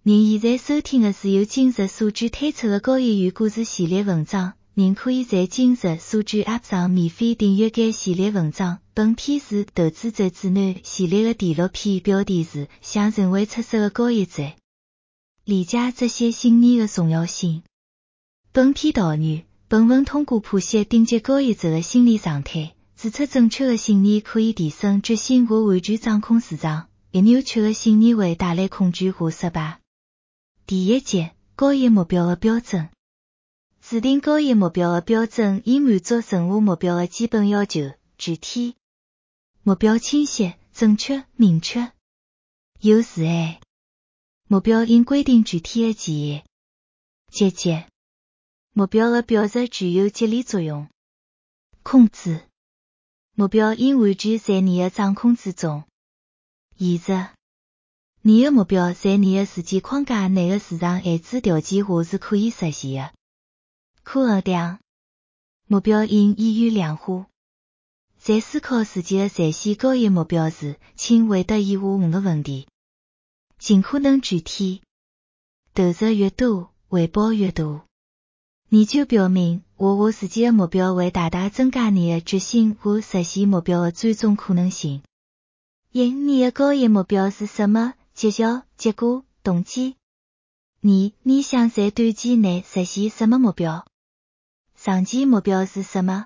您现在收听的是由今日所知推出的高业余故事系列文章，您可以在今日所知 App 上免费订阅该系列文章。本篇是投资者指南系列的第6篇，标题是想成为出色的交易者，理解这些信念的重要性。本篇导语，本文通过剖析顶级交易者的心理状态，指出正确的信念可以提升决心和完全掌控市场，而扭曲的信念会带来恐惧和失败。第一节，交易目标的标准。制定交易目标的标准以满足任何目标的基本要求。具体目标清晰、正确、明确。有自爱。目标应规定具体的建议。积极。目标的表述具有激励作用。控制。目标应完全在你的掌控之中。现实。你的目标在你的时间框架内的市场限制条件下是可以实现的。可衡量。目标应易于量化。在思考自己的在线交易目标时，请回答以下5个问题。尽可能具体。投入越多，回报越多。研究表明，画画自己的目标会大大增加你的决心和实现目标的最终可能性。你的交易目标是什么？绩效、结果、动机。你想在短期内实现什么目标？长期目标是什么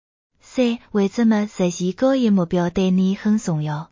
？3. 为什么实现交易目标对你很重要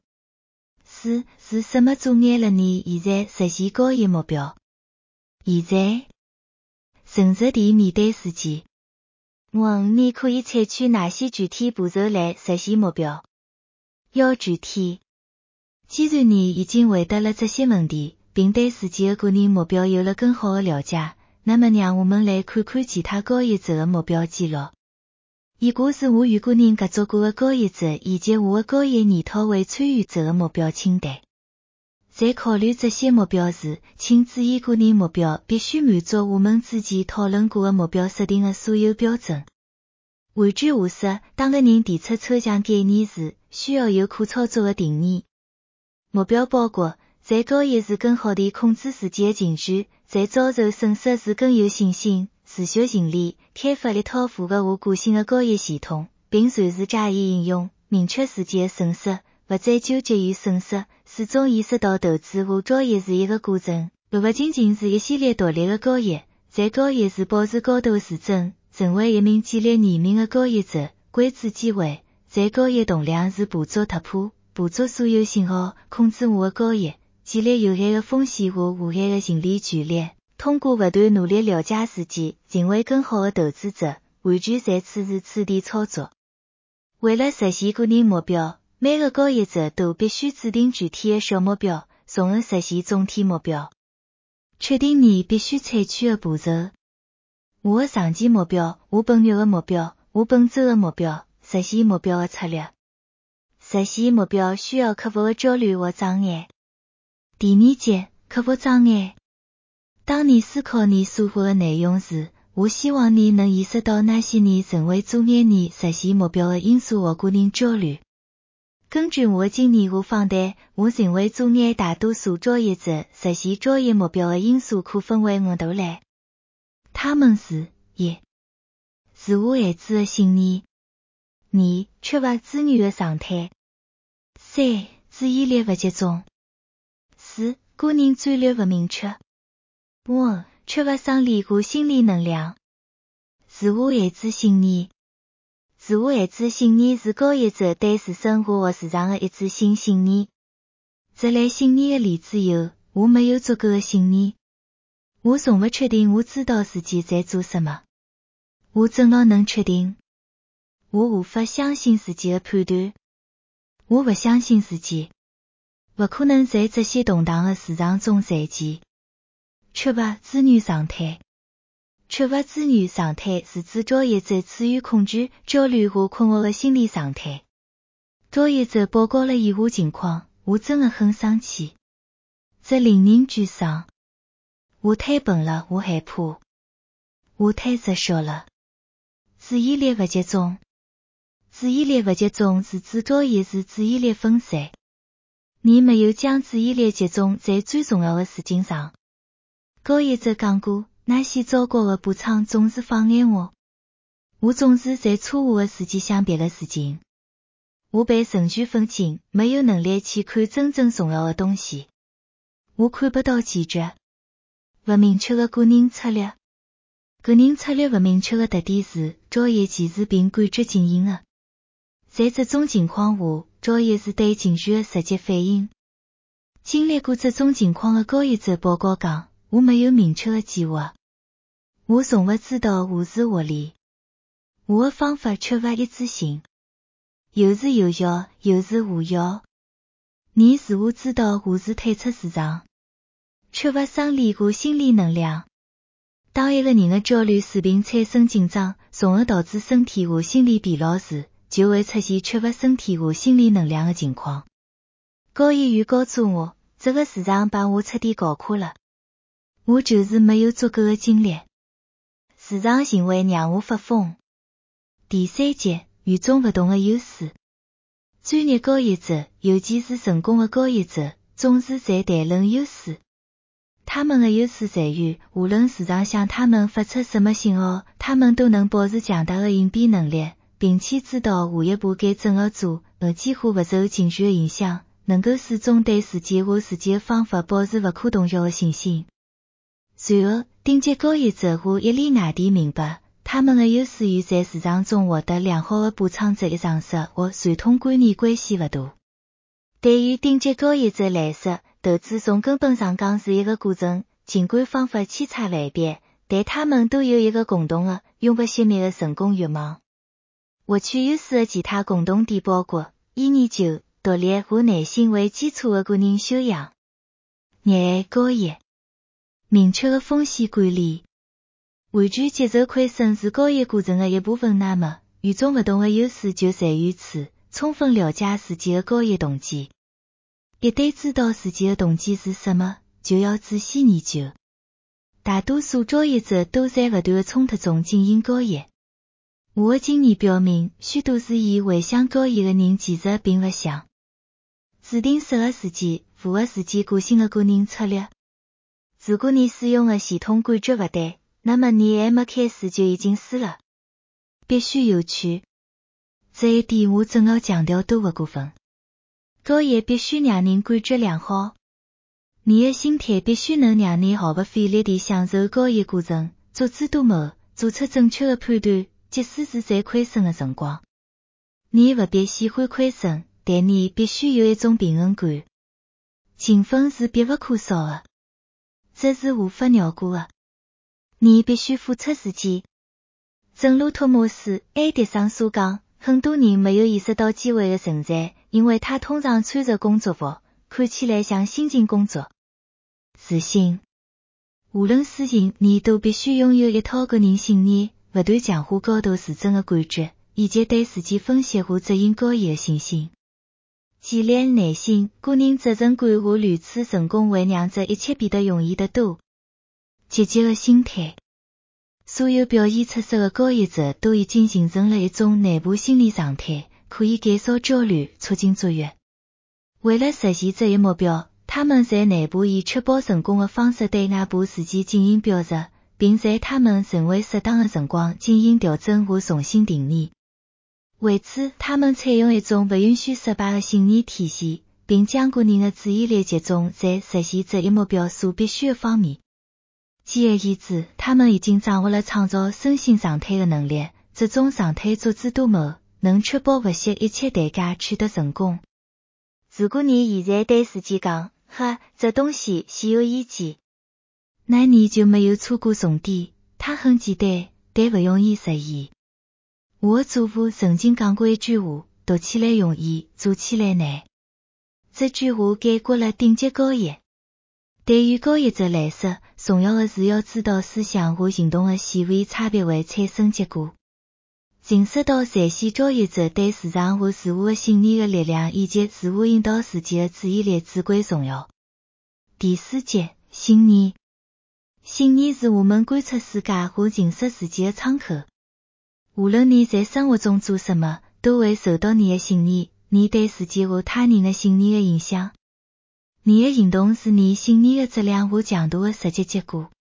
？4. 是什么阻碍了你现在实现交易目标？现在，诚实地面对自己。问你可以采取哪些具体步骤来实现目标？要具体。既然你已经回答了这些问题，并对自己的个人目标有了更好的了解，那么让我们来看看其他交易者的目标记录。以下是我与个人合作过的交易者以及我的交易研讨会参与者的目标清单。在考虑这些目标时，请注意个人目标必须满足我们之前讨论过的目标设定的所有标准。换句话说，当个人提出抽象概念时，需要有可操作的定义。目标包括在交易时更好地控制自己的情绪，在遭受损失时更有信心，持续盈利，开发一套符合我个性的交易系统，并随时加以应用，明确自己的损失，不再纠结于损失，始终意识到投资和交易是一个过程，而不仅仅是一系列独立的交易，在交易时保持高度自尊，成为一名建立联名的交易者，关注机会，在交易动量是捕捉突破，捕捉所有信号，控制我的交易，建立有限的风险和无限的盈利权利，通过不断努力了解自己，成为更好的投资者，完全在此时此地操作。为了实现个人目标，每个交易者都必须制定具体的小目标，从而实现总体目标。确定你必须采取的步骤。我的长期目标，我本月的目标，我本周的目标，实现目标的策略。实现目标需要克服的焦虑和障碍。第2节，克服障碍。当你思考你说话的内容时，我希望你能意识到那些你认为阻碍你实现目标的因素和个人焦虑。根据我的经验和访谈，我认为阻碍大多数交易者实现交易目标的因素可分为5大类。他们是：1. 自我限制的信念。2. 缺乏资源的状态。3. 注意力不集中。4. 个人战略不明确。5. 缺乏生理和心理能量。自我限制信念。自我限制信念是交易者对自身和市场的一致性信念。这类信念的例子有：我没有足够的信念。我从不确定我知道自己在做什么。我正好能确定。我无法相信自己的判断。我不相信自己。不可能在这些动荡的市场中赚钱。缺乏资源状态。缺乏资源状态是指交易者处于恐惧、焦虑和困惑的心理状态。交易者报告了以下情况：我真的很生气。这令人沮丧。我太笨了，我害怕。我太直小了。注意力不集中。注意力不集中是指交易时注意力分散。你没有将注意力集中在最重要的事情上。 高一则讲过，那些糟糕的补偿总是放眼我总是在错误的时机想别的事情。我被程序分心，没有能力去看真正重要的东西。我看不到前瞻，不明确的个人策略。个人策略不明确的特点是，专业其实并感觉经营的。在这种情况下，专业是对情绪的直接反应。经历过这种情况的高一者报告讲，我没有明确的计划。我从不知道何时获利。我的方法缺乏一致性。有时有效，有时无效。你似乎知道何时退出市场，缺乏生理和心理能量。当一个人的焦虑水平产生紧张，从而导致身体和心理疲劳时，就会出现缺乏身体和心理能量的情况。高一员告诉我，这个市场把我彻底搞垮了。我就是没有足够的精力。市场行为让我发疯。第三节，与众不同的优势。专业交易者，尤其是成功的交易者，总是在谈论优势。他们的优势在于，无论市场向他们发出什么信号，他们都能保持强大的应变能力，并且知道下一步该怎么做，几乎不受情绪的影响，能够始终对事件和事件的方法保持不可动摇的信心。随后，顶级交易者和伊利瓦蒂明白，他们的优势与在市场中获得良好的补偿这一常识和传统观念关系不大。对于顶级交易者来说，投资从根本上讲是一个过程，尽管方法千差万别，但他们都有一个共同的、永不熄灭的成功欲望。获取优势的其他共同点包括：以研究、独立和耐心为基础的个人修养，热爱交易，明确的风险管理。完全接受亏损是交易过程的一部分，那么与众不同的优势就在于此：充分了解自己的交易动机。一旦知道自己的动机是什么，就要仔细研究。大多数交易者都在不断的冲突中进行交易。我的经验表明，许多事以回想交易的人其实并不像。制定适合自己、符合自己个性的个人策略。如果你使用的系统感觉不对，那么你还没开始就已经输了。必须有趣。这一点我正要强调多不过分。交易必须让人感觉良好。你的心态必须能让你毫不费力地享受交易过程，足智多谋，做出正确的判断，即使是在亏损的辰光。你不必喜欢亏损，但你必须有一种平衡感。勤奋是必不可少的。这是无法绕过的。你必须付出时间。正如托马斯·爱迪生所讲，很多人没有意识到机会的存在，因为他通常穿着工作服，看起来像辛勤工作。自信。无论事情，你都必须拥有一套个人信念，不断强化高度自尊的感觉，以及对事件分析和执行交易的信心。建立耐心、个人责任感和屡次成功会让这一切变得容易得多。积极的心态。所有表现出色的交易者都已经形成了一种内部心理状态，可以减少焦虑，促进卓越。为了实现这一目标，他们在内部以确保成功的方式对外部事件进行表述，并在他们成为适当的辰光进行调整和重新定义。为此，他们采用一种不允许失败的信念体系，并将个人的注意力集中在实现这一目标所必须的方面。简而言之，他们已经掌握了创造身心状态的能力，这种状态足智多谋，能确保不惜一切代价取得成功。如果你现在对自己讲，哈，这东西显而易见，那你就没有错过重点，它很简单，但不容易实现。我的祖父曾经讲过一句话，读起来容易，做起来难。这句话概括了顶级交易。对于交易者来说，重要的是要知道思想和行动的细微差别会产生结果。认识到在线交易者对市场和事物的信念的力量，以及如何引导自己的注意力至关重要。第四节，信念。信念是我们观察世界和认识自己的窗口。无论你在生活中做什么，都会受到你的信念、你对自己和他人的信念的影响。你的行动是你信念的质量和强度的直接结果。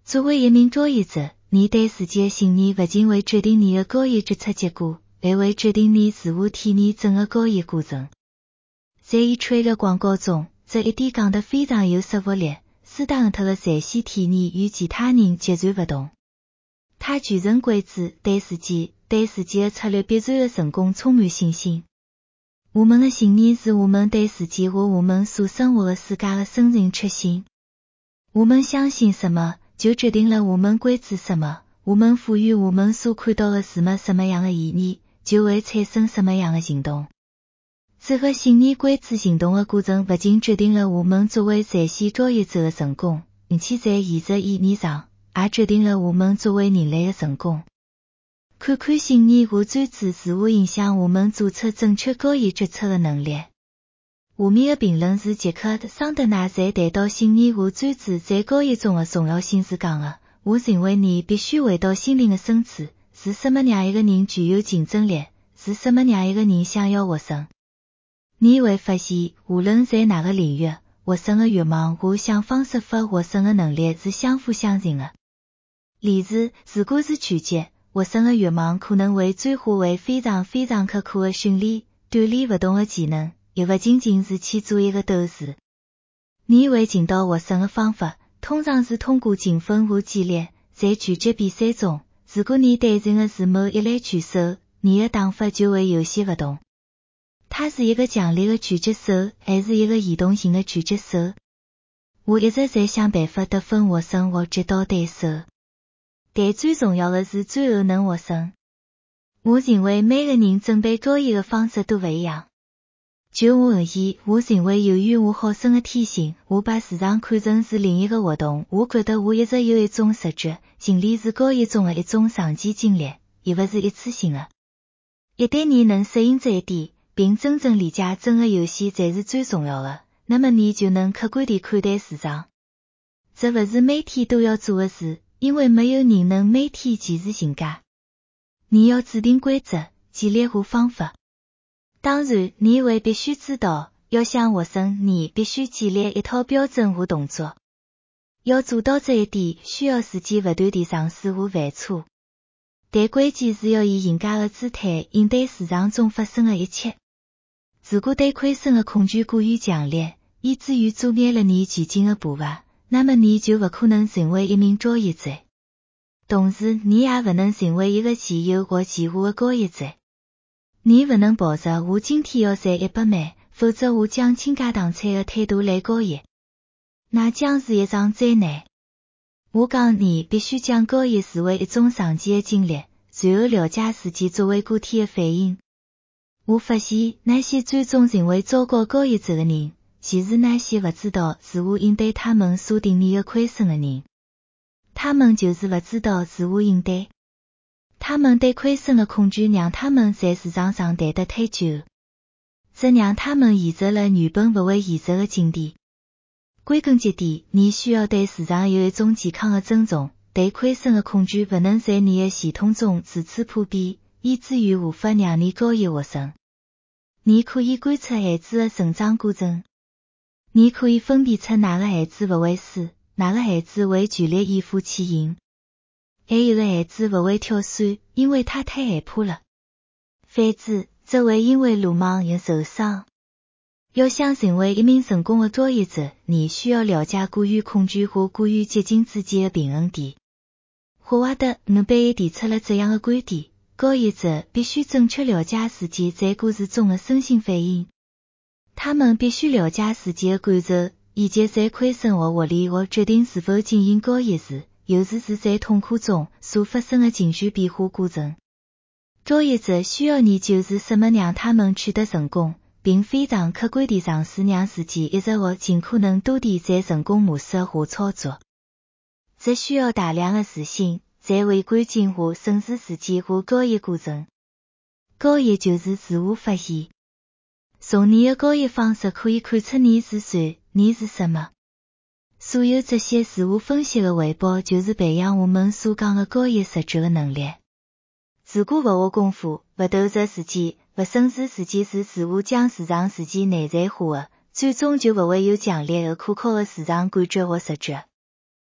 作为一名交易者，你对世界的信念不仅会决定你的交易决策结果，还会决定你是否体验整个交易过程。在一吹的广告中，这一点讲得非常有说服力。斯达恩特的在线体验与其他人截然不同。他全神贯注对自己的策略必然的成功充满信心。我们的信念是我们对自己和我们所生活的世界的深层确信。我们相信什么，就决定了我们关注什么。我们赋予我们所看到的事物什么样的意义，就会产生什么样的行动。这个信念关注行动的过程不仅决定了我们作为在线交易者的成功，并且在现实意义上，也决定了我们作为人类的成功。看看信念和专注如何影响我们做出正确交易决策的能力。下面的评论是杰克·桑德纳在谈到信念和专注在交易中的重要性时讲的。我认为你必须回到心灵的深处，是什么让一个人具有竞争力？是什么让一个人想要获胜？你会发现，无论在哪个领域，获胜的欲望和想方设法获胜的能力是相辅相成的。例如，如果是拳击，获胜的欲望可能会转化为非常刻苦的训练，锻炼不同的技能，也不仅仅是去做一个斗士。你会寻到获胜的方法，通常是通过勤奋和纪律。在拳击比赛中，如果你对阵的是某一类拳手，你的打法就会有些不同。他是一个强烈的拳击手，还是一个移动型的拳击手？我一直在想办法得分获胜或击倒对手，但最重要的是最后能获胜。我认为每个人准备交易的方式都不一样。就我而言，我认为由于我好胜的天性，我把市场看成是另一个活动。我觉得我一直有一种直觉，经历是交易中的一种长期经历，而不是一次性的。一旦你能适应这一点，并真正理解整个游戏才是最重要的，那么你就能客观地看待市场。这不是每天都要做的事，因为没有人能每天坚持性格。你要制定规则、纪律和方法。当然，你会必须知道，要想获胜，你必须建立一套标准和动作。要做到这一点，需要时间不断地尝试和犯错。但关键是要以赢家的姿态应对市场中发生的一切。如果对亏损的恐惧过于强烈，以至于阻碍了你前进的步伐，那么你就不可能成为一名交易者。同时，你也不能成为一个自由或计划的交易者。你不能保证我今天要赚100万，否则我将倾家荡产的态度来交易。那将是一场灾难。我讲你必须将交易视为一种长期的经历，随后了解自己作为个体的反应。我发现，那些最终成为糟糕交易者的人，其实那些不知道如何应对他们所定义的亏损的人。他们就是不知道如何应对。他们对亏损的恐惧让他们在市场上谈得太久，这让他们陷入了原本不会陷入的境地。归根结底，你需要对市场有一种健康的尊重，对亏损的恐惧不能在你的系统中如此普遍，以至于无法让你交易获胜。你可以观察孩子的成长过程，你可以分辨出哪个孩子不会输，哪个孩子会全力以赴去赢。还有个孩子不会跳伞，因为他太害怕了。反之，则会因为鲁莽而受伤。要想成为一名成功的交易者，你需要了解过于恐惧和过于激进之间的平衡点。霍华德·努贝提出了这样的观点：交易者必须正确了解自己在股市中的身心反应。他们必须了解自己的感受，以及在亏损或获利后决定是否进行交易时，尤其是在痛苦中所发生的情绪变化过程。交易者需要研究是什么让他们取得成功，并非常客观地尝试让自己一直或尽可能多地在成功模式下操作。这需要大量的自信，在微观进化审视自己和交易过程。交易就是自我发现。从你的交易方式可以看出你是谁，你是什么。所有这些自我分析的回报就是培养我们所讲的交易实觉的能力。如果不下功夫，不投入自己，不审视自己是如何将市场事件内在化的，最终就不会有强烈而可靠的市场感觉或实觉。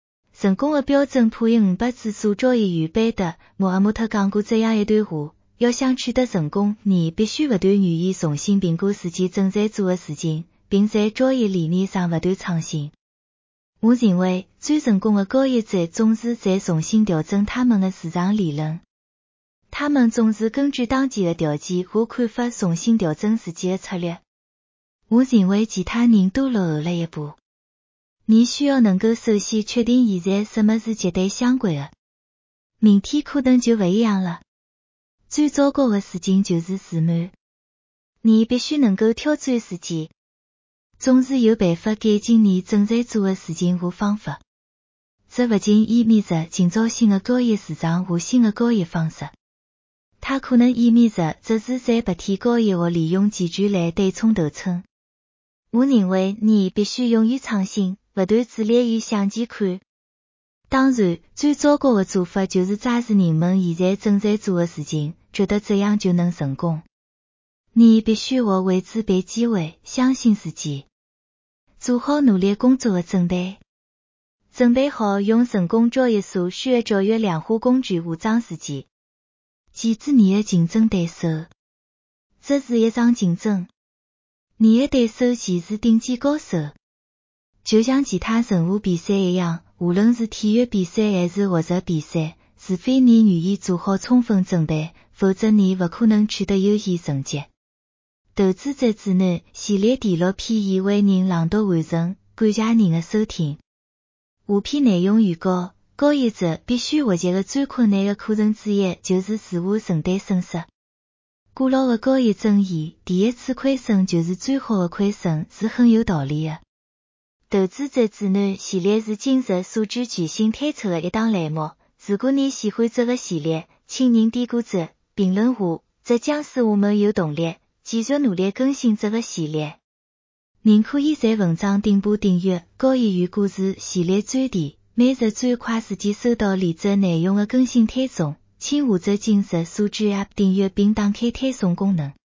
成功的标准普以500字所作以预备的。莫特讲过这样一段话，要想取得成功，你必须不断愿意重新评估自己正在做的事情，并在交易理念上不断创新。我认为最成功的交易者总是在重新调整他们的市场理论。他们总是根据当前的条件和看法重新调整自己的策略。我认为其他人都落后了一步。你需要能够首先确定现在什么是绝对相关的，明天可能就不一样了。最糟糕的事情就是自满。你必须能够挑战自己，总是有办法改进你正在做的事情和方法。这不仅意味着寻找新的交易市场和新的交易方式，它可能意味着这是在白天交易或利用期权来对冲头寸。我认为你必须勇于创新，不断致力于向前看。当然，最糟糕的做法就是抓住人们现在正在做的事情，觉得这样就能成功。你必须学会自备机会，相信自己，做好努力工作的准备。准备好用成功交易所需要教育量化工具武装自己。记住你的竞争对手，这是一场竞争。你的对手既是顶级高手，就像其他任何比赛一样，无论是体育比赛还是学术比赛，除非你愿意做好充分准备，否则你不可能取得优异成绩。投资者指南系列第6篇已为您朗读完成，感谢您的收听。下篇内容预告：交易者必须学习的最困难的课程之一就是如何承担损失。古老的交易箴言，第一次亏损就是最好的亏损，是很有道理的。投资者指南系列是今日数据全新推出的一档栏目。如果你喜欢这个系列，请您点个赞、评论下，这将使我们有动力继续努力更新这个系列。您可以在文章顶部订阅交易与故事系列专题，每日最快时间收到连续内容的更新推送。请下载今日数据 App 订阅并打开推送功能。